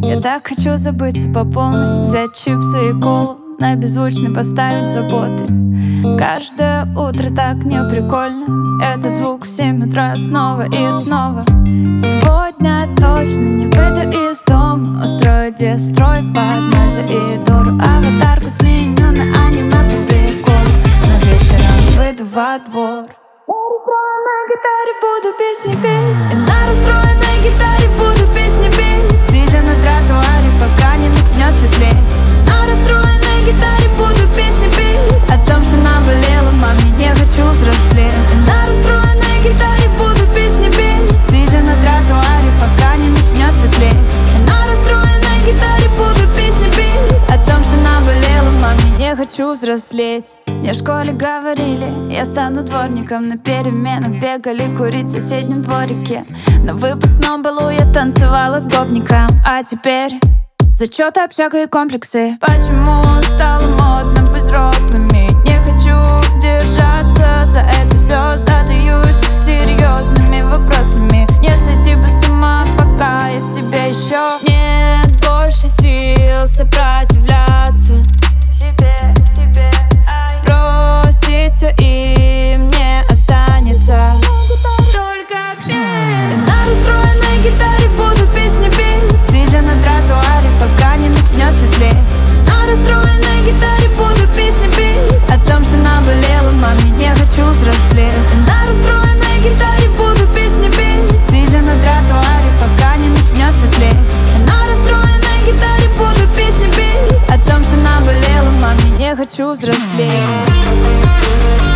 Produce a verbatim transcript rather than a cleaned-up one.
Я так хочу забыться по полной, взять чипсы и колу, на беззвучный поставить заботы. Каждое утро так не прикольно, этот звук в семь утра снова и снова. Сегодня точно не выйду из дома, устрою дестрой под Нозе и Дору. Аватарку сменю на аниме по приколу, но вечером выйду во двор. На гитаре буду песни петь, и на расстроенной гитаре буду песни петь, сидя на тротуаре, пока не начнет светлеть. На расстроенной гитаре буду песни петь о том, что наболело, маме, не хочу взрослеть. И на расстроенной гитаре буду песни петь, сидя на тротуаре, пока не начнет светлеть. И на расстроенной гитаре буду песни петь о том, что наболело, маме, не хочу взрослеть. Мне в школе говорили, я стану дворником. На переменах бегали курить в соседнем дворике. На выпускном балу я танцевала с гопником. А теперь зачеты, общага и комплексы. Почему стало модно быть взрослыми? Не хочу держаться за это все, задаюсь серьезными вопросами. Не сойти бы с ума, пока я в себе еще. Нет больше сил сопротивляться себе, себе. Бросить все и мне останется только петь. На расстроенной гитаре буду песни петь, сидя на тротуаре, пока не начнет светлеть. На расстроенной гитаре буду песни петь о том, что наболело, маме, не хочу взрослеть. На расстроенной гитаре буду песни петь, сидя на тротуаре, пока не начнет светлеть. На расстроенной гитаре буду песни петь о том, что наболело, маме, не хочу взрослеть.